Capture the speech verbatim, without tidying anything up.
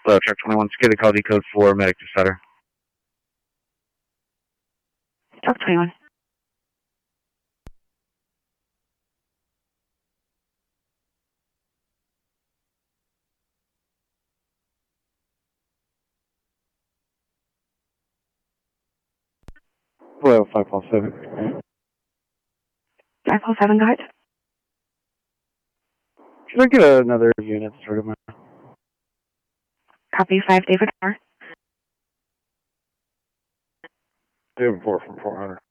Hello, Truck twenty-one, security call decode for medic to Sutter. Truck twenty-one. Hello, five four seven. five four seven, go ahead. Can I get another unit started? Copy five, David R. David four from four hundred.